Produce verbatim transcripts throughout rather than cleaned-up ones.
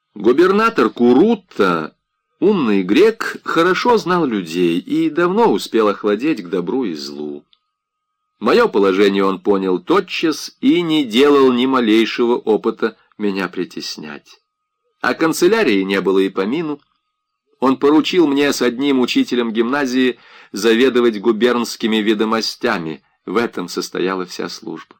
Губернатор Курутта, умный грек, хорошо знал людей и давно успел охладеть к добру и злу. Мое положение он понял тотчас и не делал ни малейшего опыта меня притеснять. А канцелярии не было и помину. Он поручил мне с одним учителем гимназии заведовать губернскими ведомостями. В этом состояла вся служба.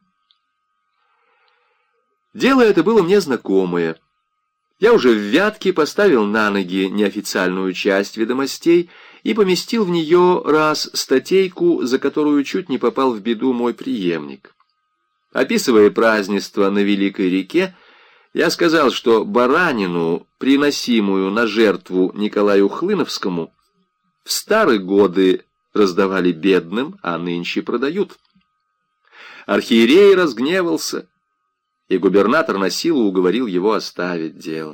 Дело это было мне знакомое. Я уже в Вятке поставил на ноги неофициальную часть ведомостей и поместил в нее раз статейку, за которую чуть не попал в беду мой преемник. Описывая празднество на Великой реке, я сказал, что баранину, приносимую на жертву Николаю Хлыновскому, в старые годы раздавали бедным, а нынче продают. Архиерей разгневался, и губернатор насилу уговорил его оставить дело.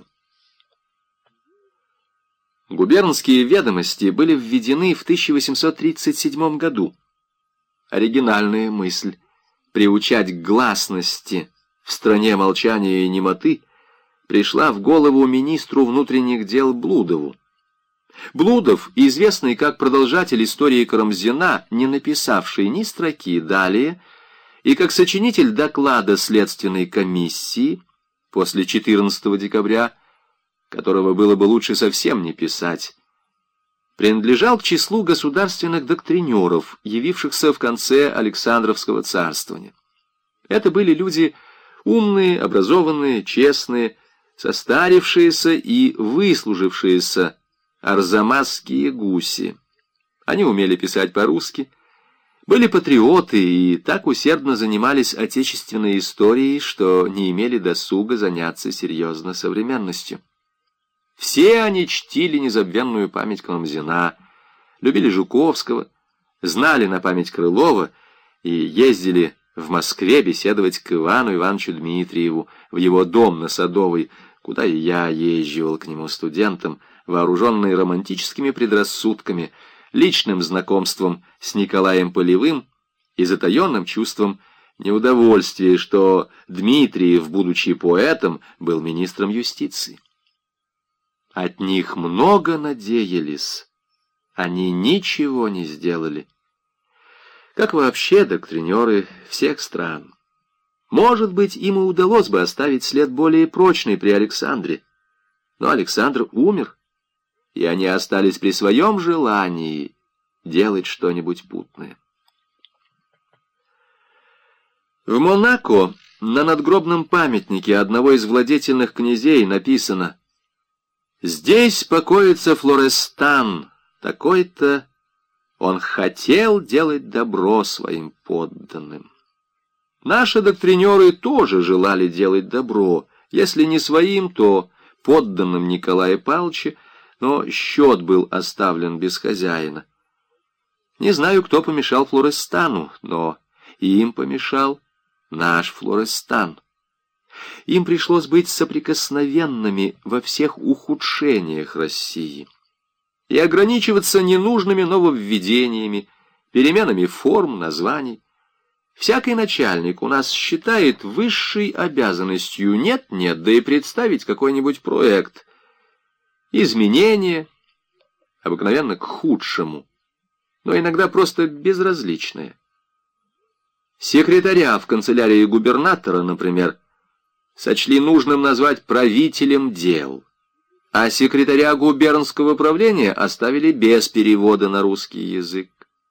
Губернские ведомости были введены в тысяча восемьсот тридцать седьмом году. Оригинальная мысль — приучать к гласности в стране молчания и немоты пришла в голову министру внутренних дел Блудову. Блудов, известный как продолжатель истории Карамзина, не написавший ни строки далее, и как сочинитель доклада Следственной комиссии после четырнадцатого декабря, которого было бы лучше совсем не писать, принадлежал к числу государственных доктринеров, явившихся в конце Александровского царствования. Это были люди умные, образованные, честные, состарившиеся и выслужившиеся арзамасские гуси. Они умели писать по-русски, были патриоты и так усердно занимались отечественной историей, что не имели досуга заняться серьезно современностью. Все они чтили незабвенную память Карамзина, любили Жуковского, знали на память Крылова и ездили в Москве беседовать к Ивану Ивановичу Дмитриеву в его дом на Садовой, куда и я езживал к нему студентом, вооруженный романтическими предрассудками, личным знакомством с Николаем Полевым и затаенным чувством неудовольствия, что Дмитриев, будучи поэтом, был министром юстиции. От них много надеялись, они ничего не сделали. Как вообще доктринеры всех стран. Может быть, им и удалось бы оставить след более прочный при Александре. Но Александр умер, и они остались при своем желании делать что-нибудь путное. В Монако на надгробном памятнике одного из владетельных князей написано: «Здесь покоится Флорестан, такой-то, он хотел делать добро своим подданным». Наши доктринеры тоже желали делать добро, если не своим, то подданным Николая Павловича, но счет был оставлен без хозяина. Не знаю, кто помешал Флорестану, но им помешал наш Флорестан. Им пришлось быть соприкосновенными во всех ухудшениях России и ограничиваться ненужными нововведениями, переменами форм, названий. Всякий начальник у нас считает высшей обязанностью нет-нет, да и представить какой-нибудь проект. Изменение, обыкновенно к худшему, но иногда просто безразличное. Секретаря в канцелярии губернатора, например, сочли нужным назвать правителем дел, а секретаря губернского правления оставили без перевода на русский язык.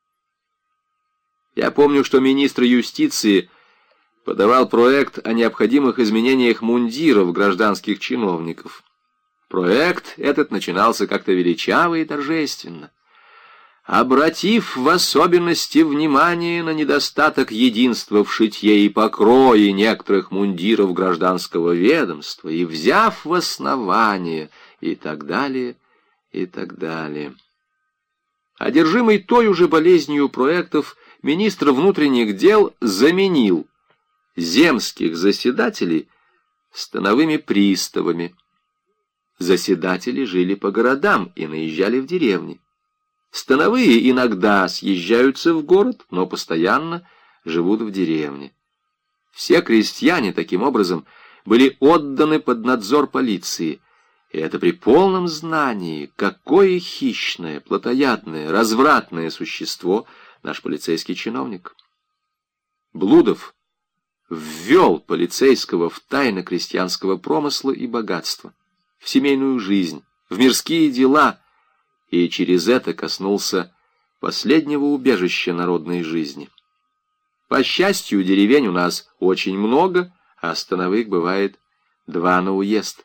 Я помню, что министр юстиции подавал проект о необходимых изменениях мундиров гражданских чиновников. Проект этот начинался как-то величаво и торжественно. Обратив в особенности внимание на недостаток единства в шитье и покрое некоторых мундиров гражданского ведомства и взяв в основание, и так далее, и так далее. Одержимый той уже болезнью проектов, министр внутренних дел заменил земских заседателей становыми приставами. Заседатели жили по городам и наезжали в деревни. Становые иногда съезжаются в город, но постоянно живут в деревне. Все крестьяне, таким образом, были отданы под надзор полиции. И это при полном знании, какое хищное, плотоядное, развратное существо наш полицейский чиновник. Блудов ввел полицейского в тайны крестьянского промысла и богатства, в семейную жизнь, в мирские дела, и через это коснулся последнего убежища народной жизни. По счастью, деревень у нас очень много, а становых бывает два на уезд.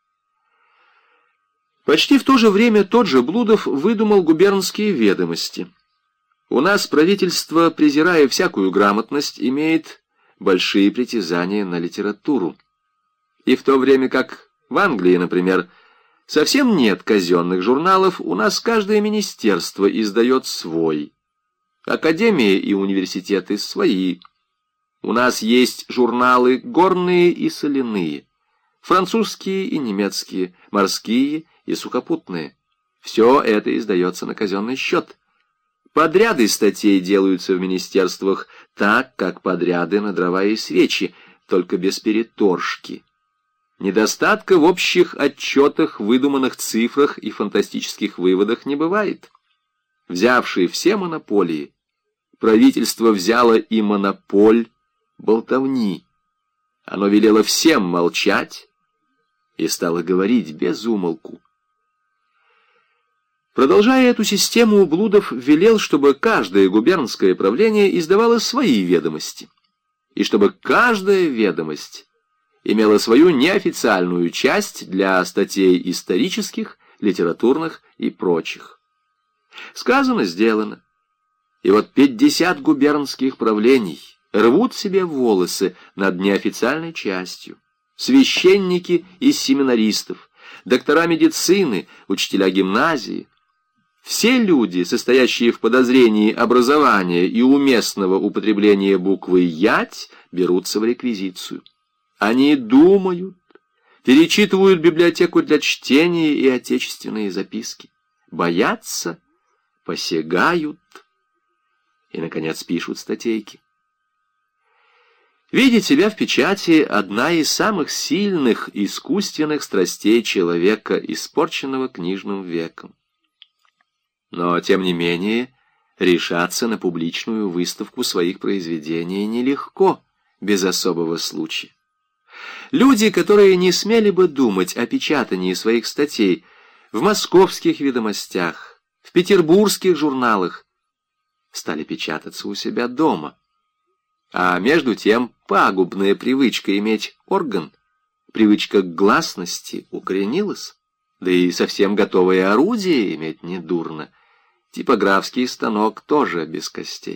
Почти в то же время тот же Блудов выдумал губернские ведомости. У нас правительство, презирая всякую грамотность, имеет большие притязания на литературу. И в то время как в Англии, например, совсем нет казенных журналов, у нас каждое министерство издает свой. Академии и университеты свои. У нас есть журналы горные и соляные, французские и немецкие, морские и сухопутные. Все это издается на казенный счет. Подряды статей делаются в министерствах так, как подряды на дрова и свечи, только без переторжки. Недостатка в общих отчетах, выдуманных цифрах и фантастических выводах не бывает. Взявшие все монополии, правительство взяло и монополь болтовни. Оно велело всем молчать и стало говорить без умолку. Продолжая эту систему, Блудов велел, чтобы каждое губернское правление издавало свои ведомости, и чтобы каждая ведомость имела свою неофициальную часть для статей исторических, литературных и прочих. Сказано, сделано. И вот пятьдесят губернских правлений рвут себе волосы над неофициальной частью. Священники из семинаристов, доктора медицины, учителя гимназии. Все люди, состоящие в подозрении образования и уместного употребления буквы «ять», берутся в реквизицию. Они думают, перечитывают библиотеку для чтения и отечественные записки, боятся, посягают и, наконец, пишут статейки. Видеть себя в печати — одна из самых сильных искусственных страстей человека, испорченного книжным веком. Но, тем не менее, решаться на публичную выставку своих произведений нелегко, без особого случая. Люди, которые не смели бы думать о печатании своих статей в московских ведомостях, в петербургских журналах, стали печататься у себя дома. А между тем пагубная привычка иметь орган, привычка к гласности укоренилась, да и совсем готовое орудие иметь недурно. Типографский станок тоже без костей.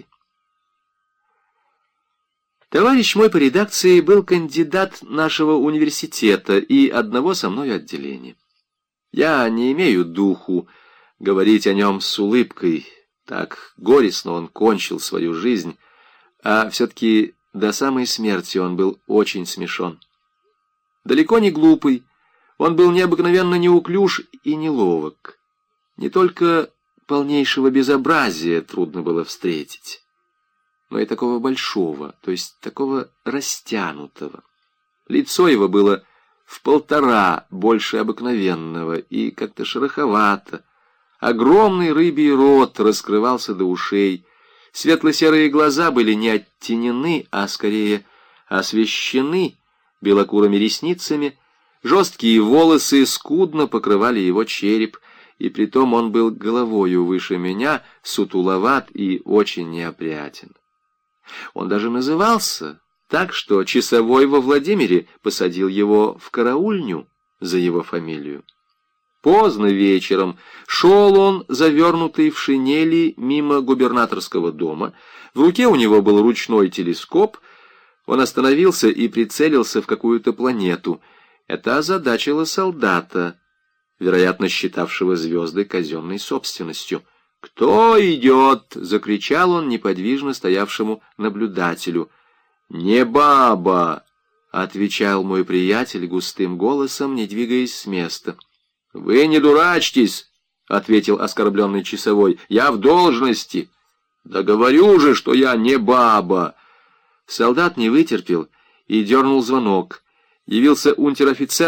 Товарищ мой по редакции был кандидат нашего университета и одного со мной отделения. Я не имею духу говорить о нем с улыбкой, так горестно он кончил свою жизнь, а все-таки до самой смерти он был очень смешон. Далеко не глупый, он был необыкновенно неуклюж и неловок. Не только полнейшего безобразия трудно было встретить, но и такого большого, то есть такого растянутого. Лицо его было в полтора больше обыкновенного и как-то шероховато. Огромный рыбий рот раскрывался до ушей, светло-серые глаза были не оттенены, а скорее освещены белокурыми ресницами, жесткие волосы скудно покрывали его череп, и притом он был головою выше меня, сутуловат и очень неопрятен. Он даже назывался так, что часовой во Владимире посадил его в караульню за его фамилию. Поздно вечером шел он, завернутый в шинели, мимо губернаторского дома. В руке у него был ручной телескоп. Он остановился и прицелился в какую-то планету. Это озадачило солдата, вероятно, считавшего звезды казенной собственностью. «Кто идет?» — закричал он неподвижно стоявшему наблюдателю. «Не баба!» — отвечал мой приятель густым голосом, не двигаясь с места. «Вы не дурачьтесь!» — ответил оскорбленный часовой. «Я в должности!» «Да говорю же, что я не баба!» Солдат не вытерпел и дернул звонок. Явился унтер-офицер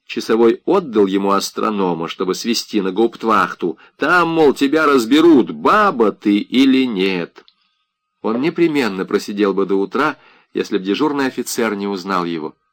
часовой отдал ему астронома, чтобы свести на гауптвахту. Там, мол, тебя разберут, баба ты или нет. Он непременно просидел бы до утра, если б дежурный офицер не узнал его.